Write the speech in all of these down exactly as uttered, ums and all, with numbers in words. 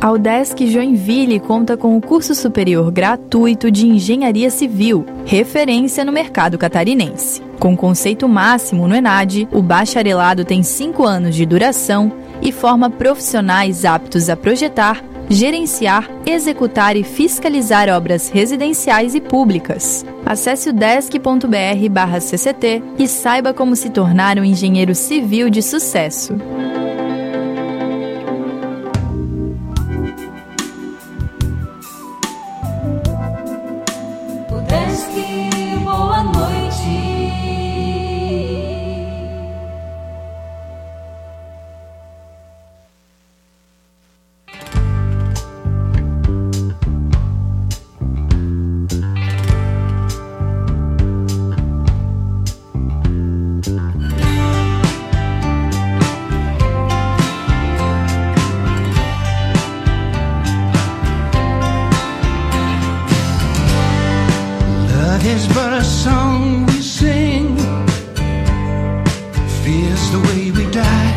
A UDESC Joinville conta com o curso superior gratuito de Engenharia Civil, referência no mercado catarinense. Com conceito máximo no ENAD, o bacharelado tem cinco anos de duração e forma profissionais aptos a projetar, gerenciar, executar e fiscalizar obras residenciais e públicas. Acesse o desc ponto br barra C C T e saiba como se tornar um engenheiro civil de sucesso. Boa noite. Is but a song we sing, fear's the way we die.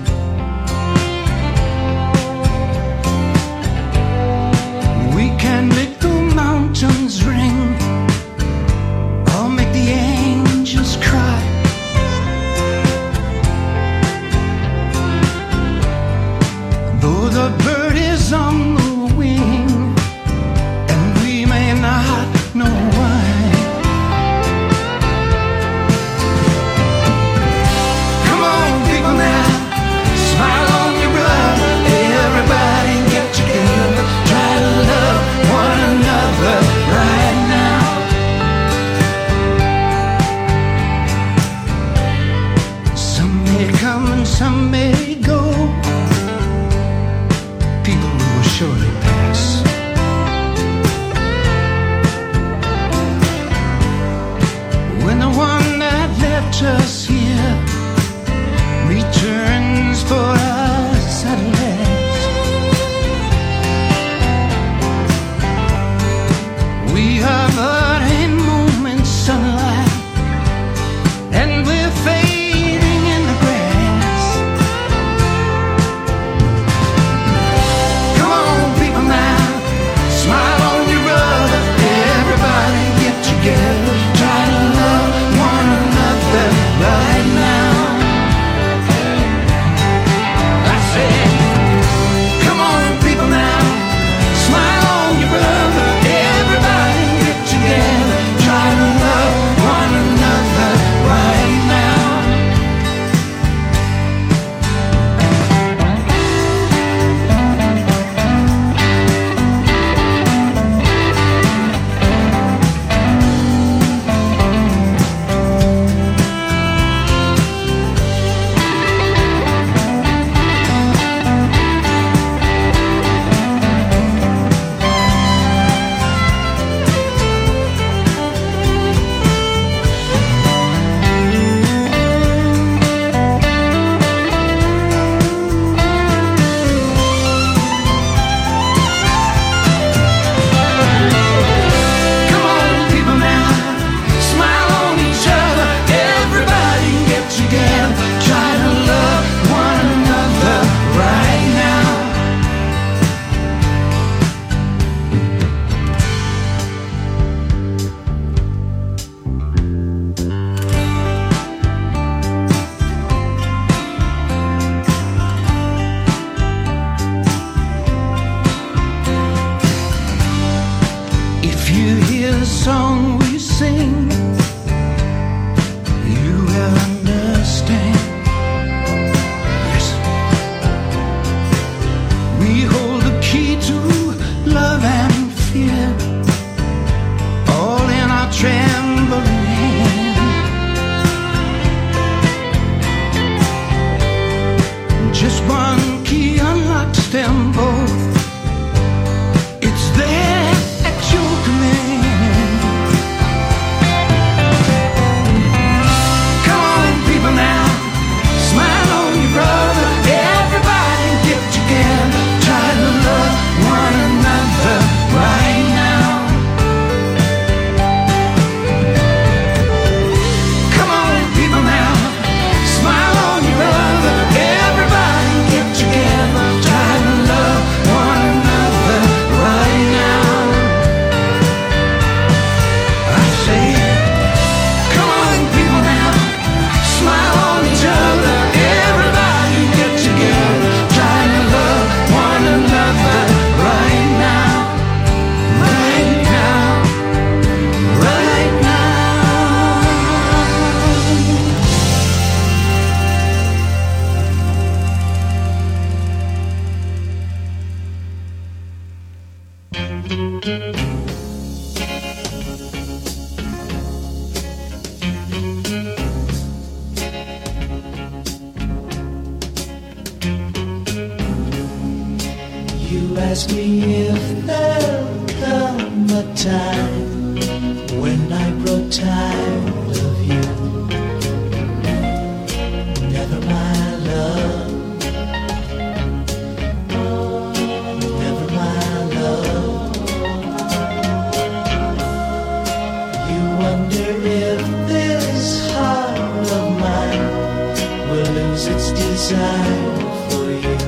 We can make the mountains ring or make the angels cry. Though the bird is on the wing and we may not know why. Some may go, people will surely pass. When the one that left us here returns for us at last, we are but in moment's sunlight, and we're fading in the grass. Come on, people. ask me if there'll come a time when I grow tired of you. Never, my love. Never, my love. You wonder if this heart of mine will lose its desire for you.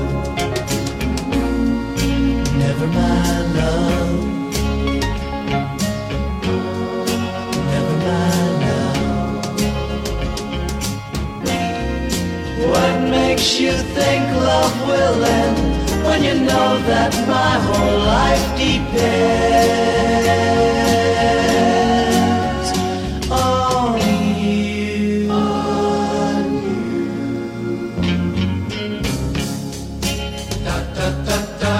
Never, my love. Never, my love. What makes you think love will end when you know that my whole life depends on you? On you. Da, da, da, da.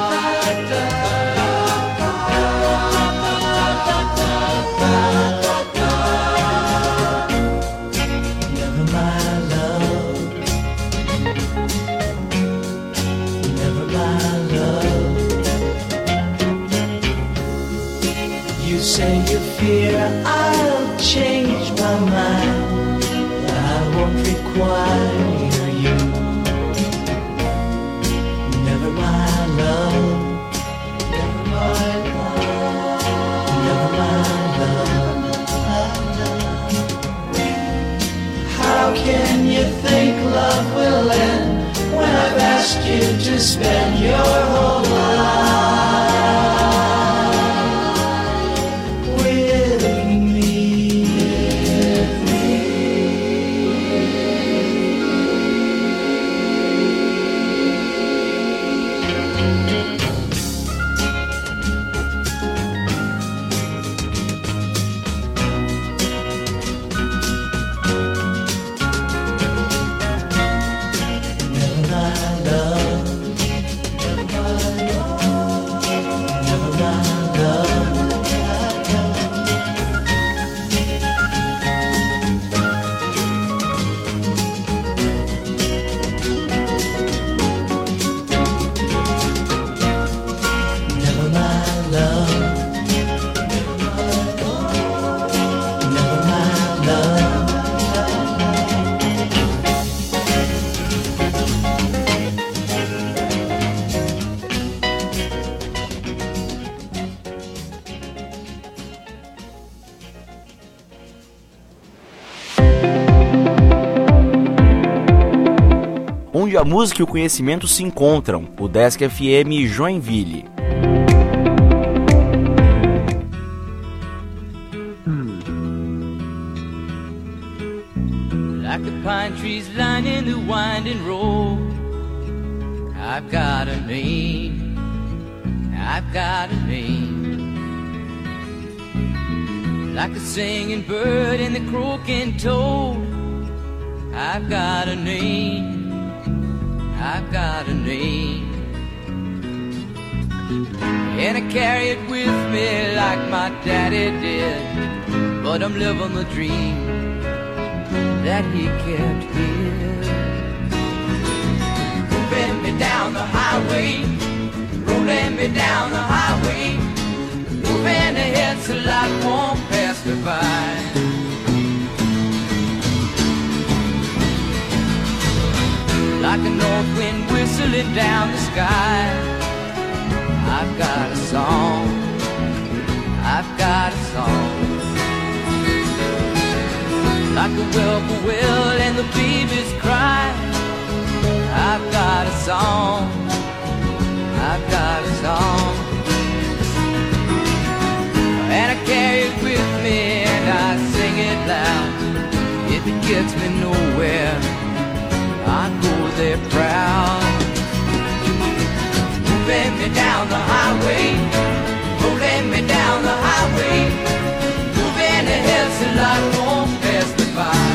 Say you fear I'll change my mind, I won't require you. Never, my love. Never, my love. Never, my love. How can you think love will end when I've asked you to spend your whole life onde a música e o conhecimento se encontram, o Desk F M Joinville. Like the pine trees lining the winding road, I've got a name, I've got a name. Like the singing bird and the croaking toad, I've got a name, I've got a name. And I carry it with me like my daddy did, but I'm living the dream that he kept here. Moving me down the highway, rolling me down the highway, moving ahead so life won't pass me by. Like a north wind whistling down the sky, I've got a song, I've got a song. Like a whippoorwill and the babies cry, I've got a song, I've got a song. And I carry it with me and I sing it loud. If it gets me nowhere, I go there proud. Moving me down the highway, rolling me down the highway, moving ahead so life won't pass me by.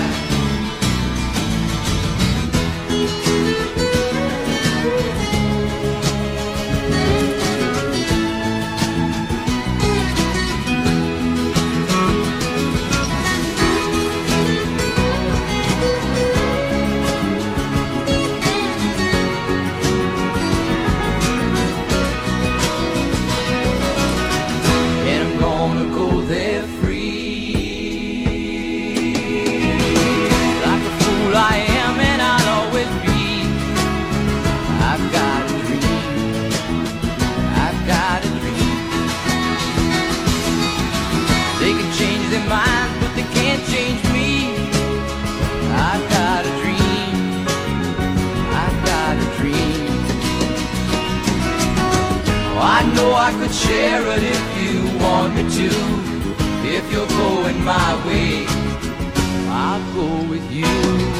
I could share it if you want me to. If you're going my way, I'll go with you.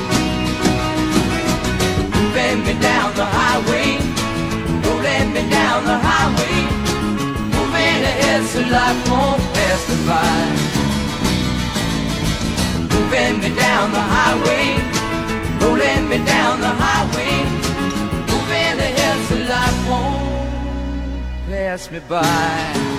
Bend me down the highway, rolling me down the highway, moving ahead so life won't pass me by. Moving me down the highway, rolling me down the highway, moving ahead so life won't pass me by.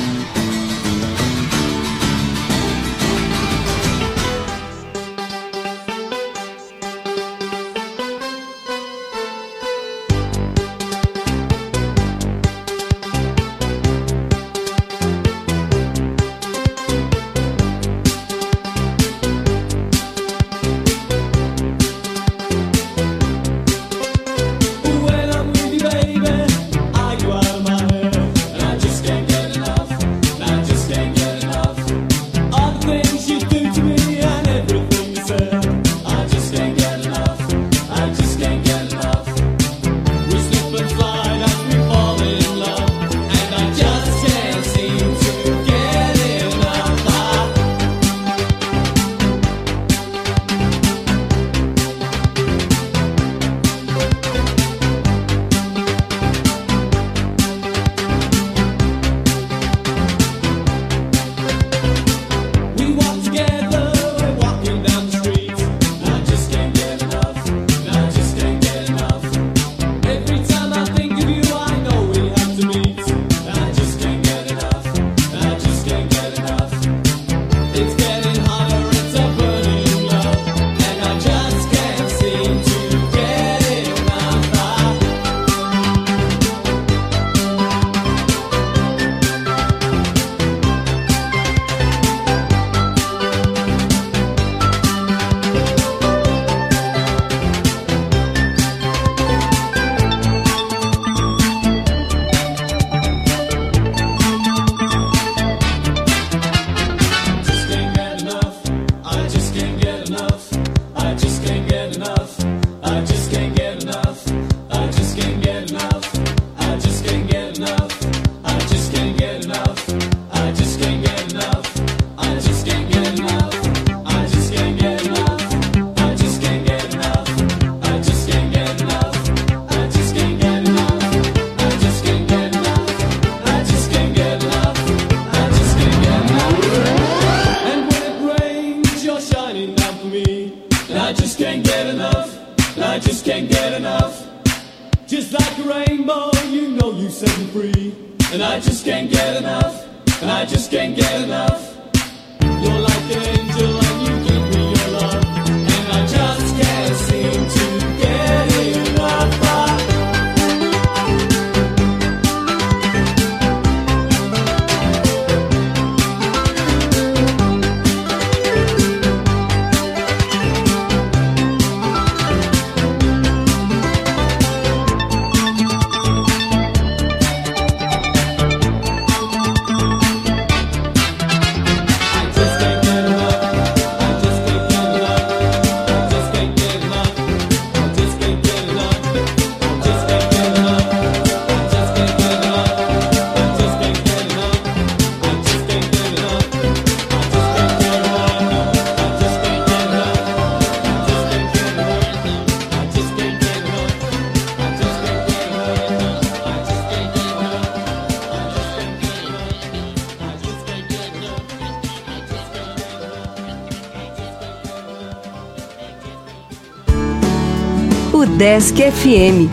Desk F M.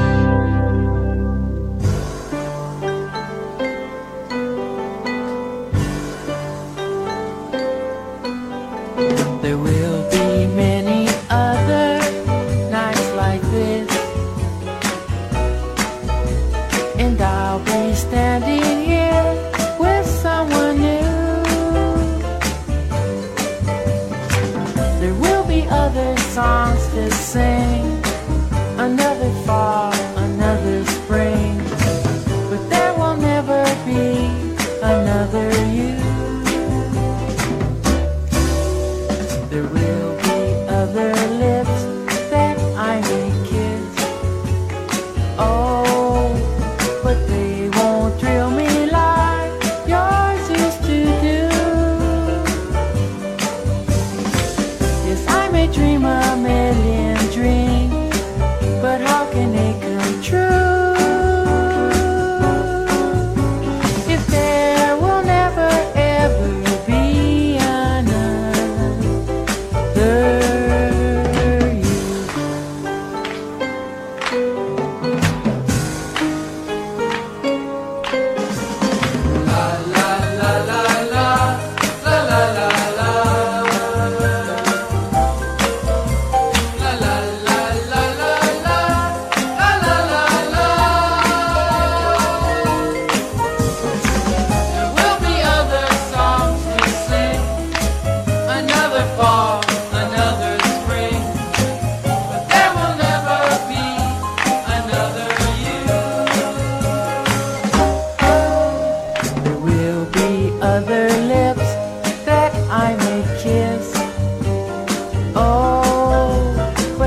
There will be many other nights like this, and I'll be standing here with someone new. There will be other songs to sing, another fall, another spring, but there will never be another you. There will be other lips that I may kiss, oh, but they won't thrill me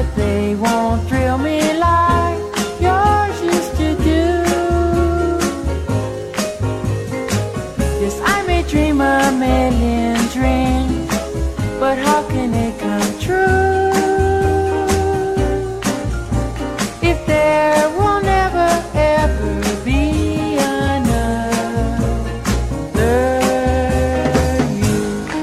but they won't thrill me like yours used to do. Yes, I may dream a million dreams, but how can they come true if there will never ever be another you?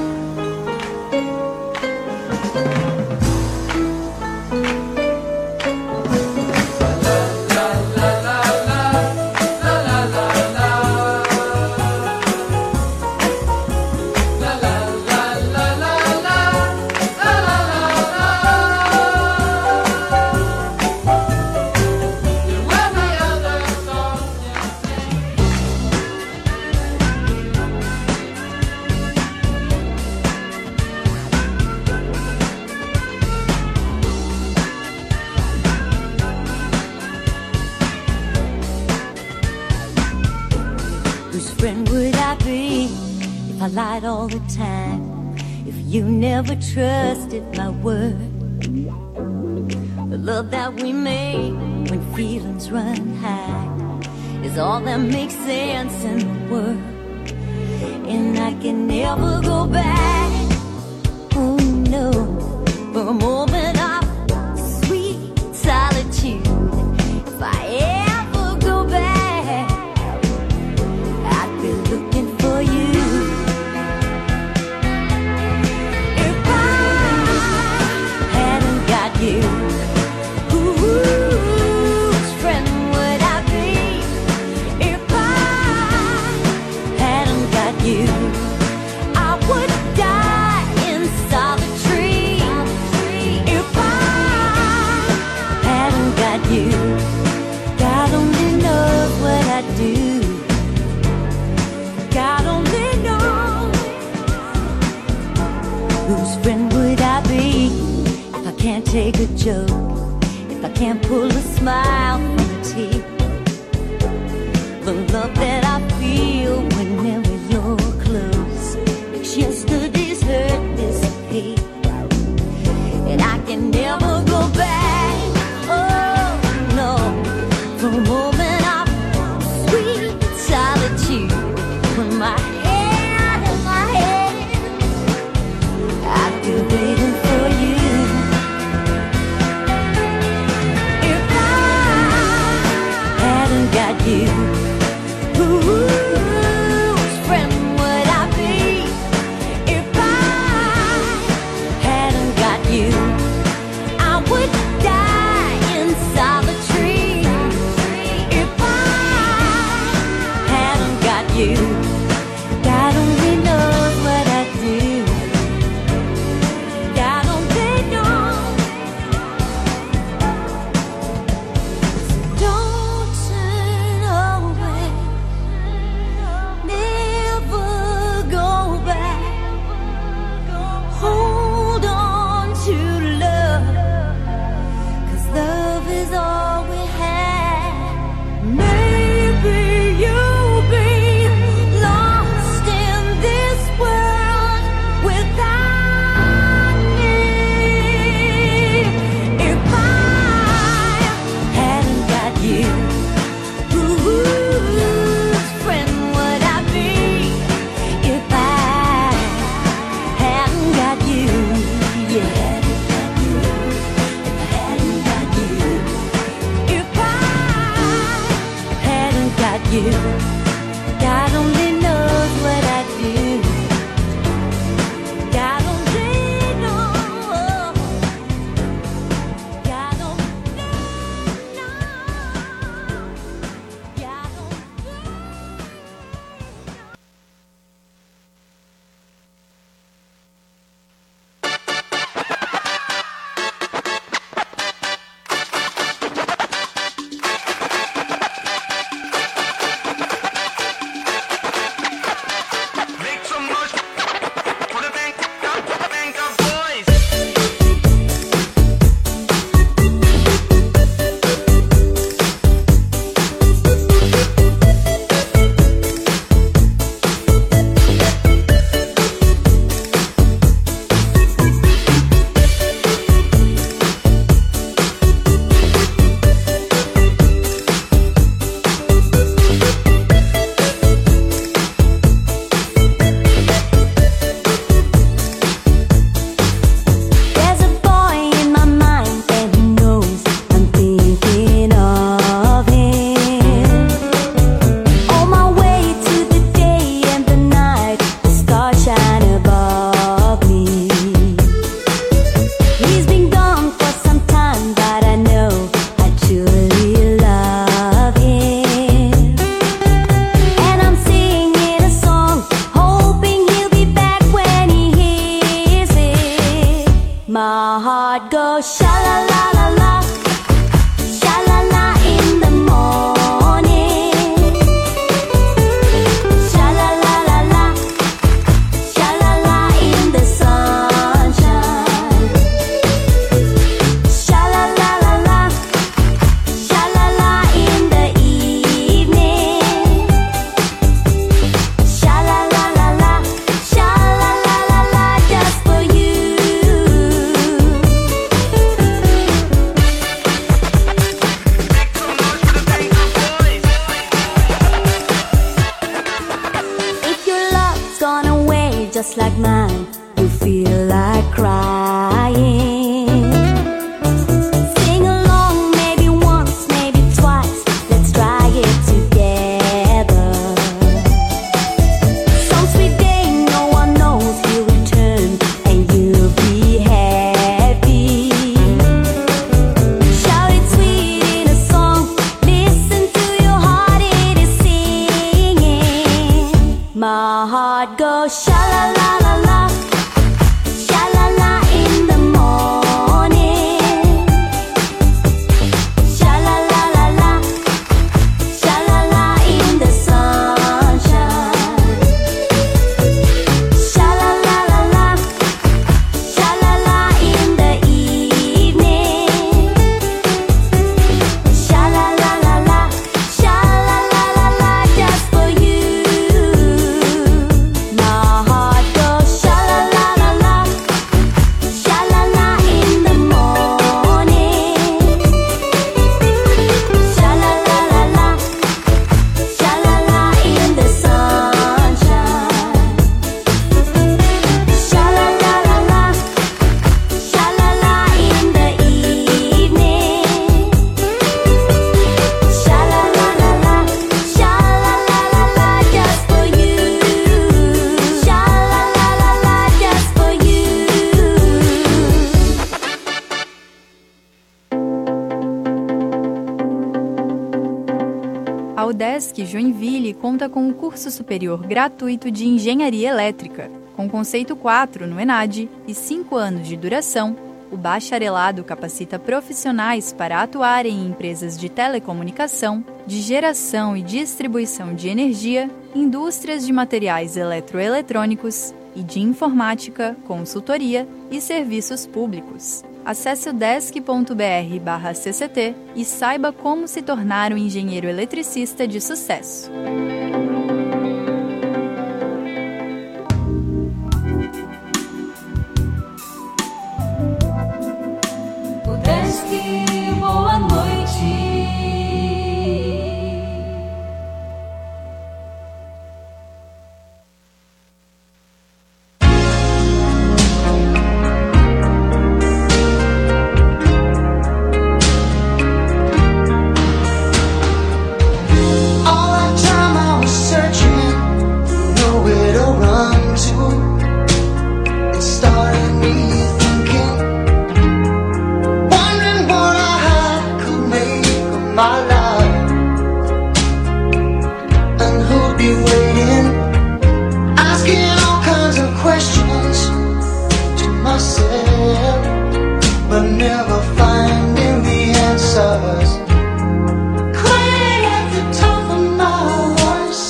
Whose friend would I be if I lied all the time? If you never trusted my word? The love that we made when feelings run high is all that makes sense in the world. And I can never go back, oh no, for a moment of sweet solitude. If I ever go back, I'd be looking for you. If I hadn't got you, whose friend would I be? If I hadn't got you, I would die in solitary. If I hadn't got you, God only knows what I'd do. God only knows. Whose friend would I be if I can't take a joke? If I can't pull a smile from a tear? The love that I feel whenever you're close makes yesterday's hurt disappear. And I can never go back, oh no, for a moment of sweet solitude. When my head in my head, I'd be waiting for you. If I hadn't got you, whose friend would I be? If I hadn't got you, I would die in solitary. If I hadn't got you, God only knows what I'd do. God only knows. Don't turn away, never go back. Hold on to love, 'cause love is all we have. Maybe you'll be lost in this world without me. If I hadn't got you, whose friend would I be? If I hadn't got you, yeah. If I hadn't got you, if I hadn't got you, God only knows what I'd do. God only knows. God only knows. God only voice like mine, you feel like crying. Sing along, maybe once, maybe twice. Let's try it together. Some sweet day, no one knows he'll return, and you'll be happy. Shout it sweet in a song. Listen to your heart, it is singing. My heart goes sha la la la la, sha la la in the morning, sha la la la la, sha la la in the sunshine, sha la la la la, sha la la in the evening, sha la la la la, sha la la la la, just for you. My heart goes sha la la la la, sha la la in the morning, sha la la la la, sha la la in the sunshine, sha la la la la, sha la la in the evening, sha la la la la, sha la la la la, just for you, sha la la la la, just for you. A UDESC Joinville conta com um curso superior gratuito de Engenharia Elétrica, com conceito quatro no ENAD e cinco anos de duração. O bacharelado capacita profissionais para atuarem em empresas de telecomunicação, de geração e distribuição de energia, indústrias de materiais eletroeletrônicos e de informática, consultoria e serviços públicos. Acesse udesc ponto br barra C C T e saiba como se tornar um engenheiro eletricista de sucesso. Udesc, boa noite. All that time I was searching, nowhere to run to. It started me thinking, wondering what I could make of my life, and who'd be waiting, asking all kinds of questions to myself, but never finding the answers. Crying at the top of my voice,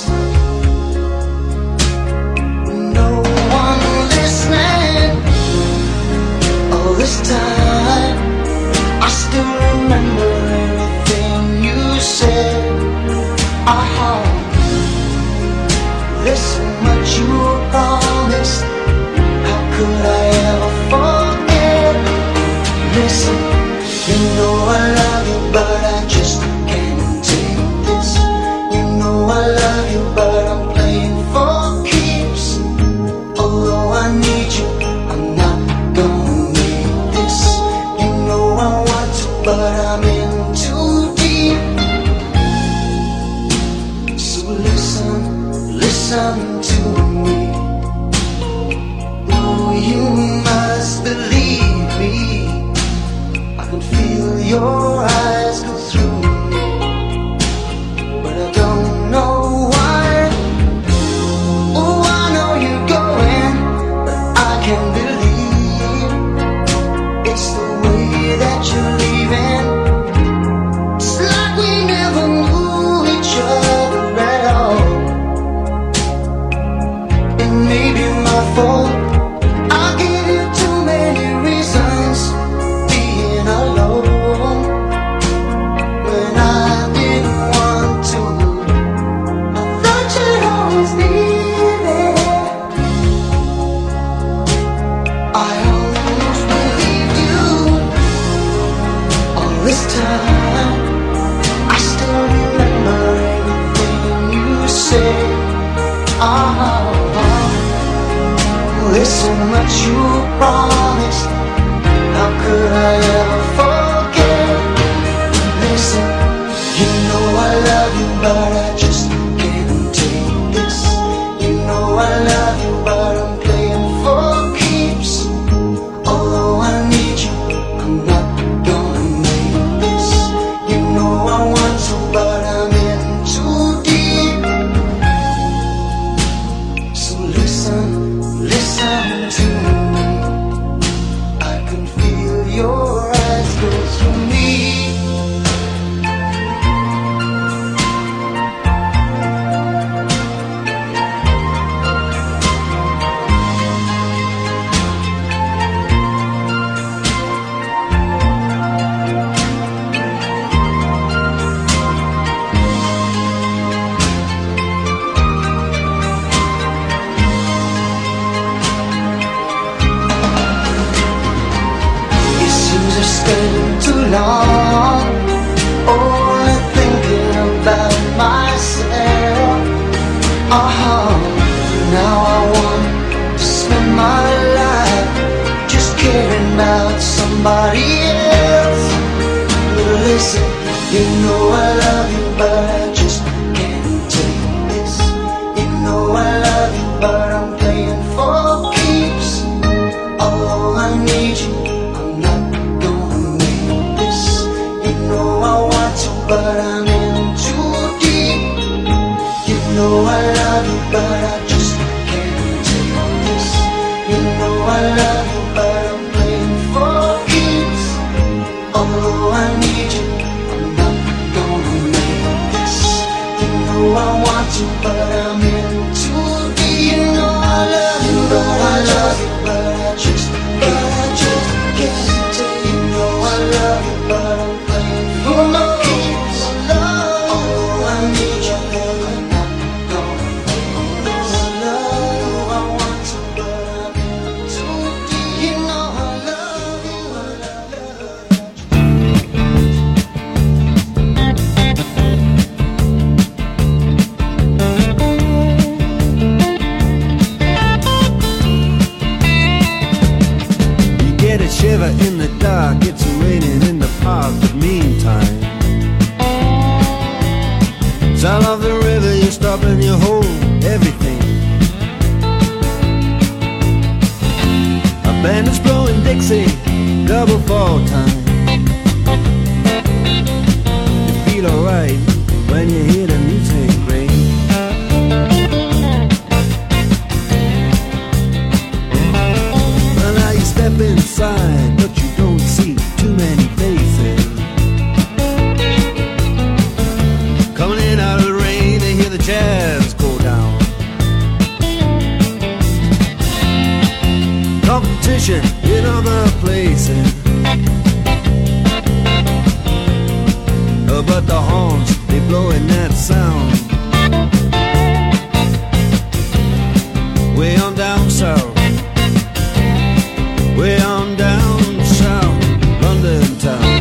no one listening. All this time, I still remember everything you said. Ah, there's so much you promised. How could I ever forget? Listen, you know I love you, but I just can't take this. You know I love you, but I'm playing for keeps. Although I need you, I'm not gonna make this. You know I want to, but I'm in too deep. So listen, listen to me. No, you must believe me. I can feel your eyes go through me, but I don't know why. Oh, I know you're going, but I can't believe it's the way that you're leaving. It's like we never knew each other at all. It may be my fault. I gave you too many reasons being alone when I didn't want to. I thought you'd always be there. I almost believed you. All this time, I still remember everything you said. Ah, listen what you promised. How could I ever forget? Listen, you know I love you, but I just can't take this. You know I love you, but I'm playing for keeps. Although I need you, I'm not gonna make this. You know I want to, but I'm in too deep. So listen, listen to me. I can feel your eyes go through me. Too long, only thinking about myself. Uh-huh. Now I want to spend my life just caring about somebody else. But listen, you know I love you, but I just can't take this. You know I love you, but I'm playing for keeps. Although I need you, but I'm in too deep. You know I love you, but I just can't take this. You know I love you, but I'm playing for keeps. Although I need you, I'm not gonna make this. You know I want to, but I'm in too deep. You know I love you, but I love you, but I just, but I just can't take. You know I love you, but I'm playing for my keeps. Although I need you, I'm not gonna make this. I love you, I want to, but I'm in too deep. You know I love you, I love You get a shiver in the dark, it's raining in the park, but meantime sound of the river, you stop and you hold everything. A band is blowing Dixie, double fall time. You feel alright when you hear the music ring. Well, now you step inside, but you don't see too many faces. Coming in out of the rain, they hear the jazz go down. Competition in other places, oh, but the horns, they blowing that sound. Way on down south, way on down south, London town.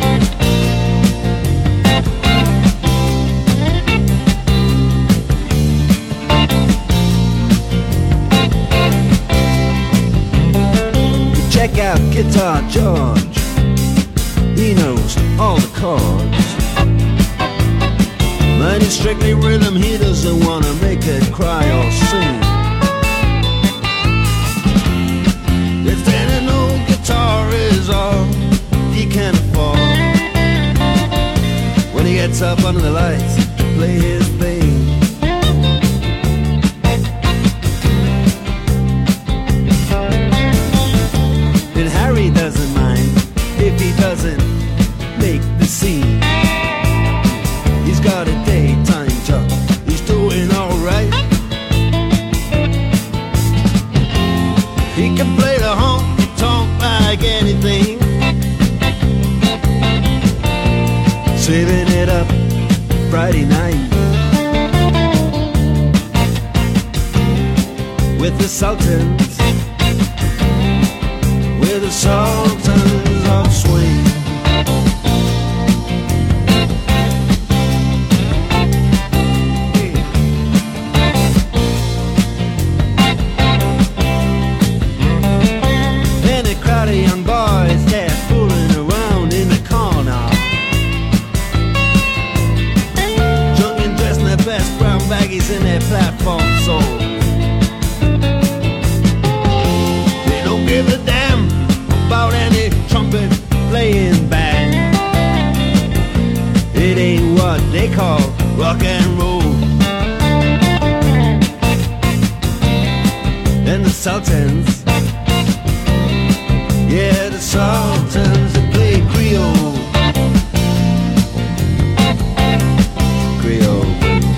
Check out Guitar George, he knows all the chords. But it's strictly rhythm, he doesn't want to make it cry or sing. If then an old guitar is all he can afford, when he gets up under the lights to play his thing, Harry doesn't mind if he doesn't make the scene. He's got a daytime job, he's doing alright. He can play the honky-tonk like anything, saving it up Friday night with the Sultans, the Sultans of Swing. what they call rock and roll. And the Sultans, yeah, the Sultans, they play Creole. Creole.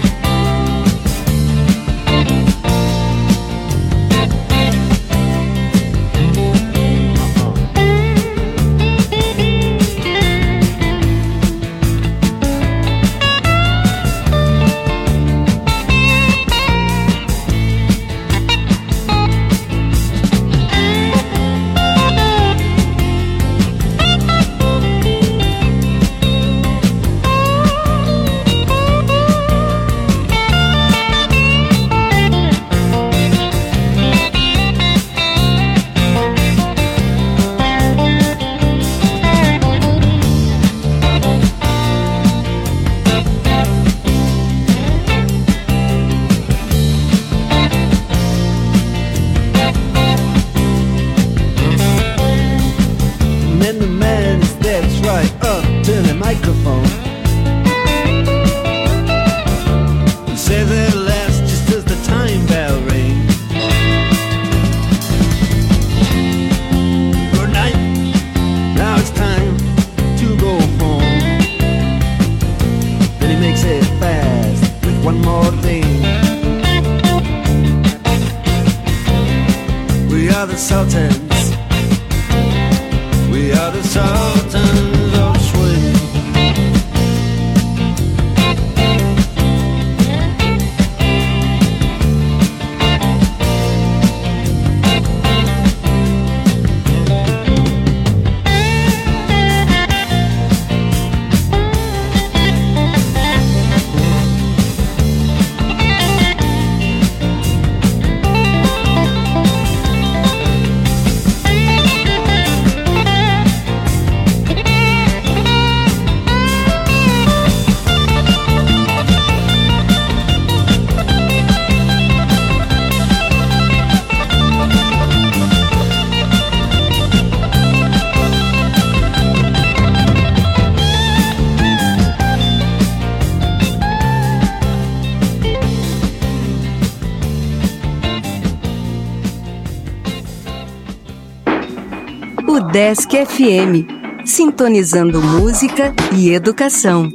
Desk F M, sintonizando música e educação.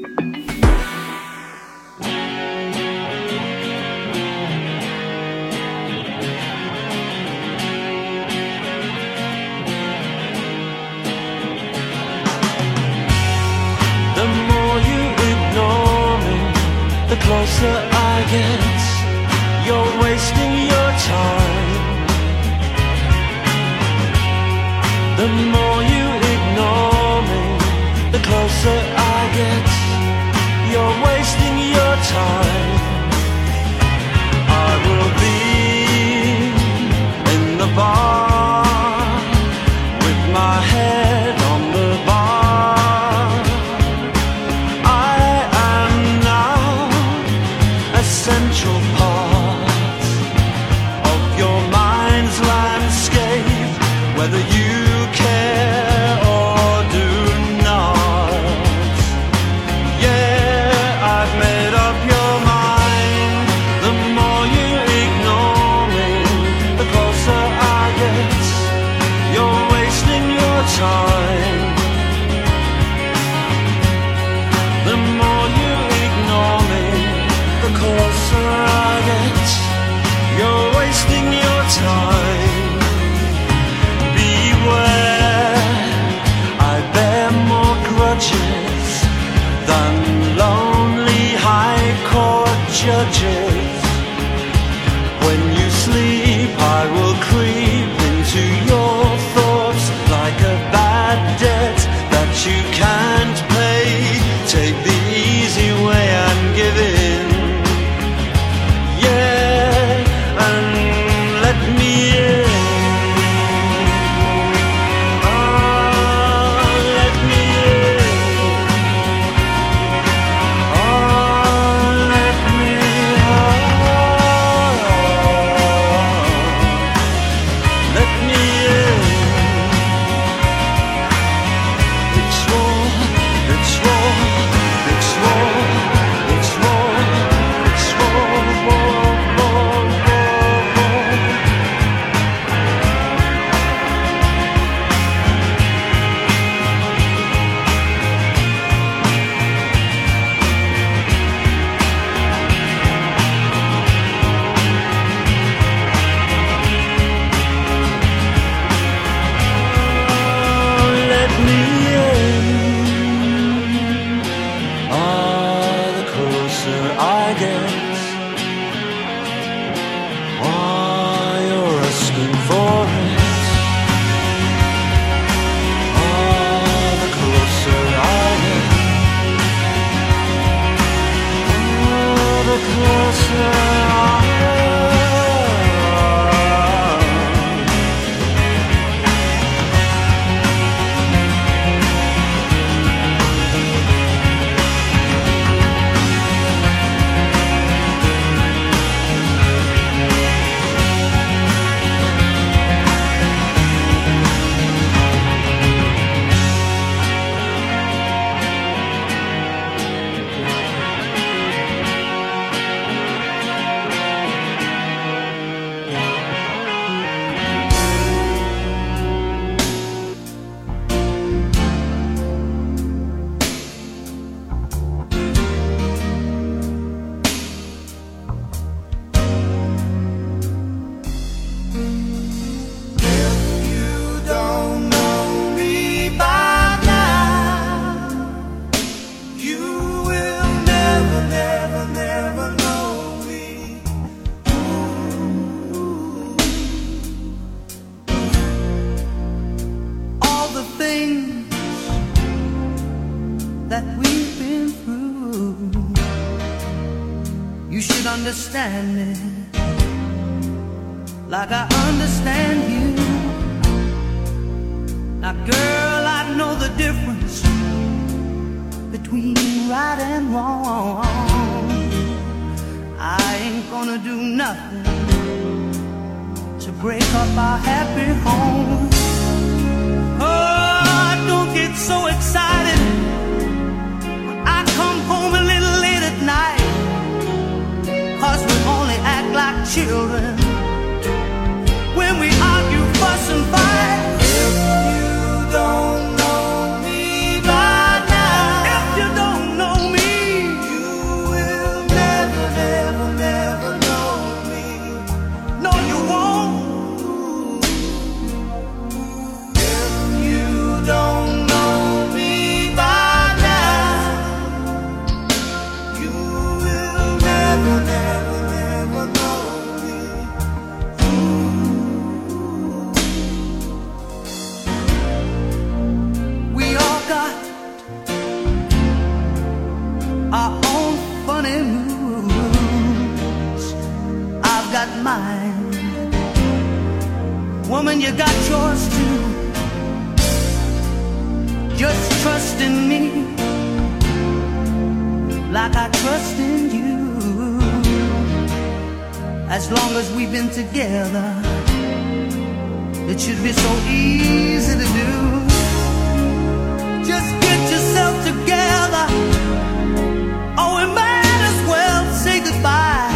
The more you ignore me, the closer I get. You're wasting your time. The more you ignore me, the closer I get. You're wasting your time. I will be in the bar with my head on the bar. I am now a central part of your mind's landscape, whether you care or do not. Yeah, I've made up your mind. we've been through, you should understand me like I understand you. Now girl, I know the difference between right and wrong. I ain't gonna do nothing to break up our happy home. Oh, don't get so excited when I come home a little late at night, 'cause we only act like children when we argue, fuss and fight. If you don't know me by now, if you don't know me, you will never, never, never know me. No, you won't. If you don't know me by now, you will never, never, never know me. We all got our own funny moves. I've got mine. Woman, you got yours too. Just trust in me like I trust in you. As long as we've been together, it should be so easy to do. Just get yourself together, or we might as well say goodbye.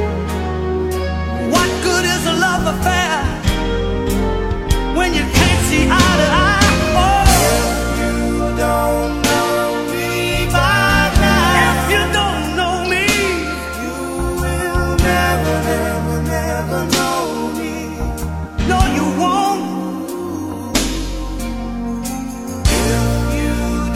What good is a love affair when you can't see eye to eye? Oh, if you don't know me by now, if you don't know me, you will never, never, never know me. No, you won't. If you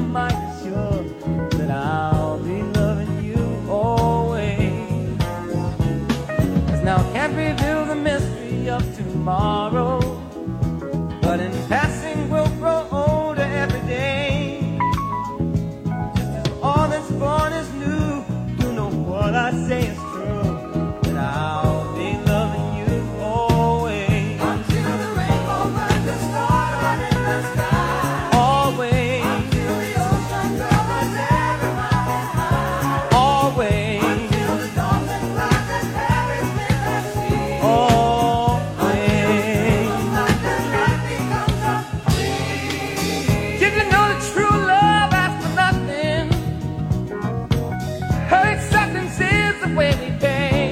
mighty sure that I'll be loving you always. 'Cause now I can't reveal the mystery of tomorrow, but in passing we'll grow older every day. Just as all that's born is new, you know what I say is true, that I'll be loving you always. Until the rainbow burns the stars in the sky. Always. Until the ocean covers every mountain high. Always. Until the dolphin flies and carries me the sea. Always. Until life becomes a dream. Did you know that true love asks for nothing? Her acceptance is the way we pay.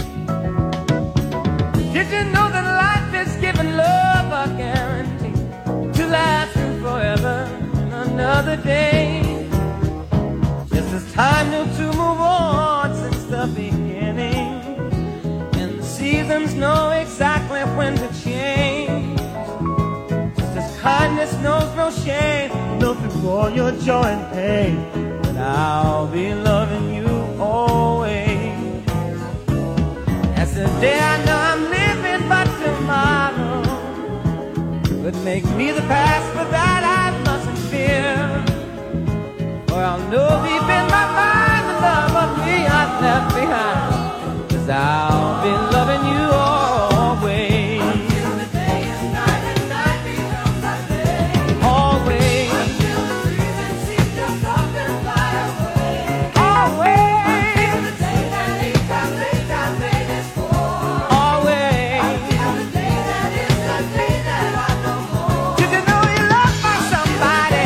Did you know that life is giving love a guarantee to last you forever in another day? Just as time knew to move on since the beginning, and the seasons know exactly when to change. Just as kindness knows no shame, know through all your joy and pain, that I'll be loving you always. As the day I know I'm living, but tomorrow could make me the past, but that I mustn't fear. For I'll know deep in my mind the love of me I've left behind. 'Cause I'll be loving you always. Until the day is night and night becomes a day. Always. Until the breathing seems to stop and fly away. Always. Until the day that he comes, they time made is for. Always. Until the day that is the day that I know more. Did you know you loved by somebody?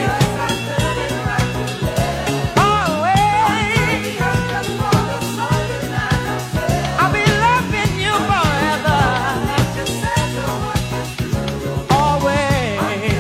Always. I'll be loving you forever. Always.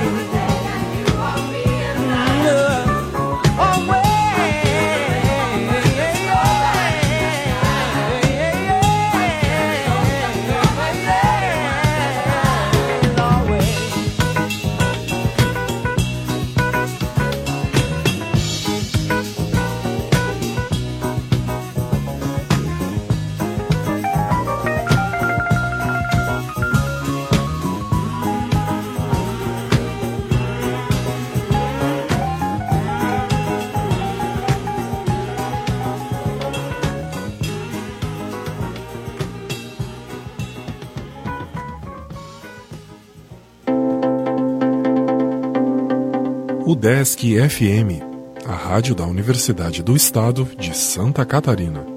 O Desk F M, a rádio da Universidade do Estado de Santa Catarina.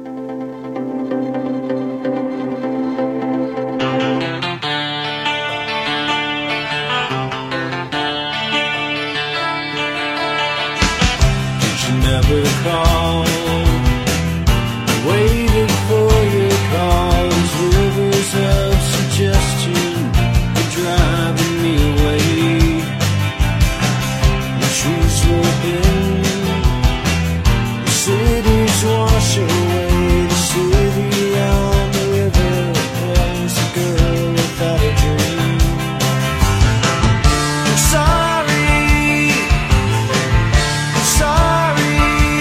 Did you never call? Waited for your calls. Rivers of suggestion are driving me away. The trees will bend, the cities wash away. The city on the river was a girl without a dream. I'm sorry, I'm sorry,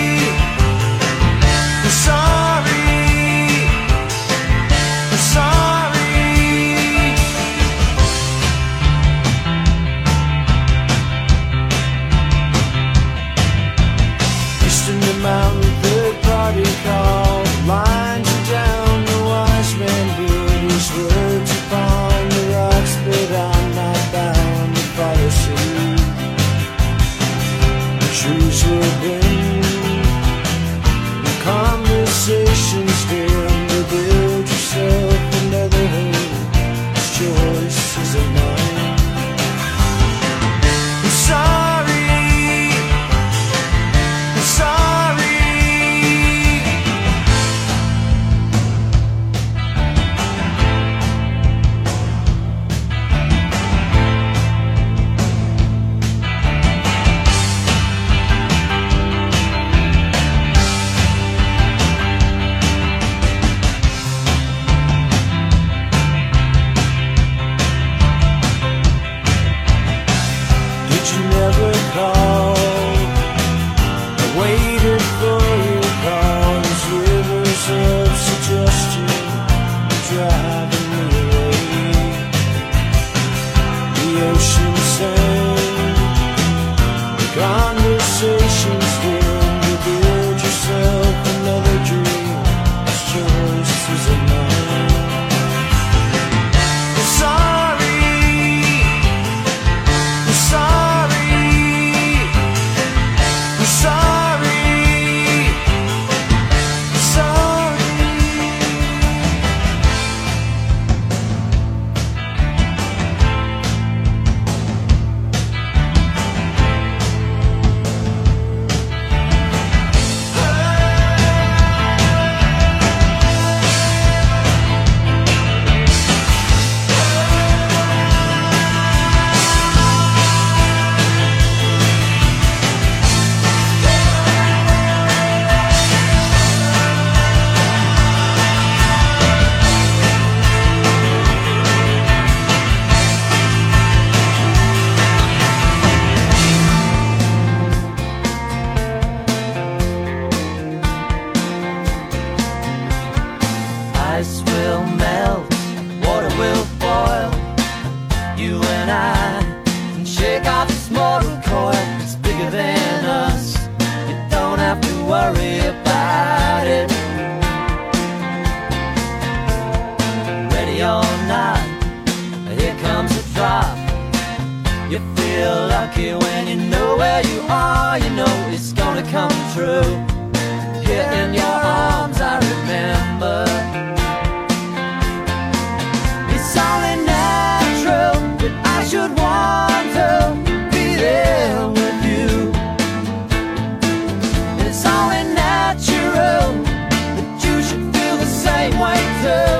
I'm sorry, I'm sorry. East in the mountain, third party call. Lines are down, the wise man built his words upon the rocks, but I'm not bound to follow suit. The trees will bend, the conversations dim. To build yourself another home, this choice isn't mine. I'm sorry, I'm sorry. Did you never call? this mortal coil is bigger than us. You don't have to worry about it. Ready or not, here comes a drop. You feel lucky when you know where you are. You know it's gonna come true. Here in your arms I remember. It's only natural that I should want to be there with you. It's only natural that you should feel the same way too.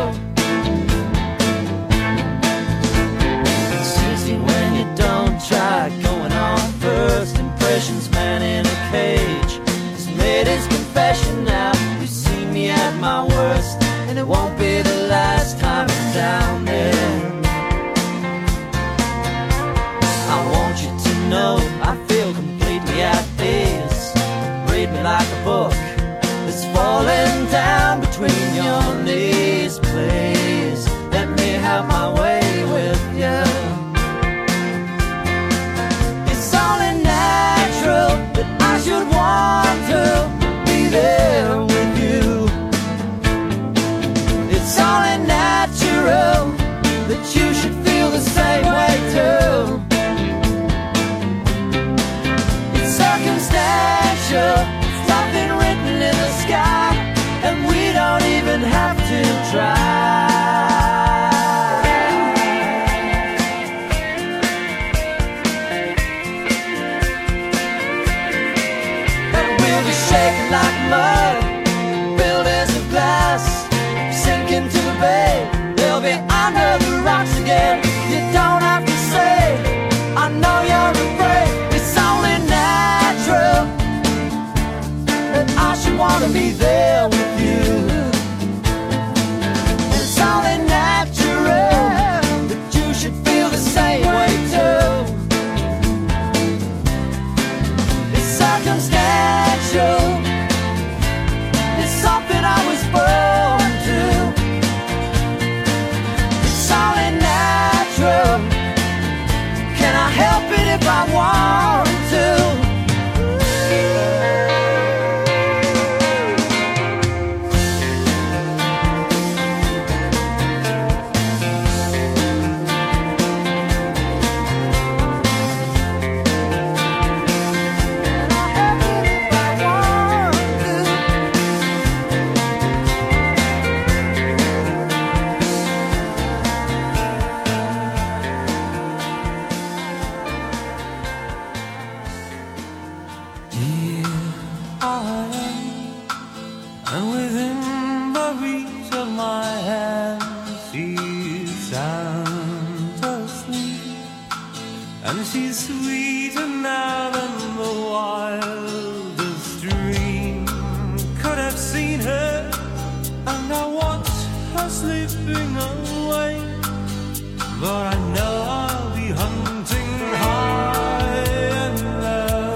It's easy when you don't try. Going on first impressions, man in a cage has made his confession now. You see me at my worst, and it won't be the last time I'm down there. I want you to know I feel completely at peace. Read me like a book that's falling down between your knees. Please let me have my way with you. It's only natural that I should want to be there with you. It's only natural that you should feel the same way too. It's circumstantial, it's nothing written in the sky, and we don't even have to try. But we'll be shaking like mud, buildings of glass, sinking to the bay. They'll be under the rocks again. You don't have to say, I know you're afraid. It's only natural that I should want to be there with you. It's only natural that you should feel the same way too. It's circumstantial, it's something I was born to. It's only natural. Can I help it if I want to? And within the reach of my hand, she's sound asleep, and she's sweeter now than the wildest dream could have seen her. And I watch her slipping away, but I know I'll be hunting high and low.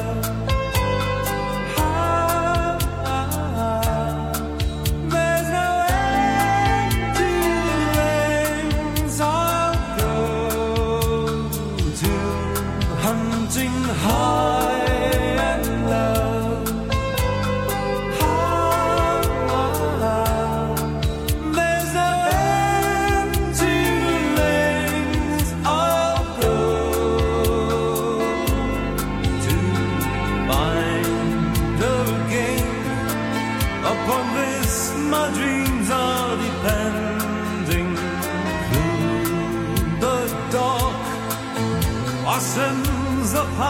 Upon this my dreams are depending. Through the dark blossoms of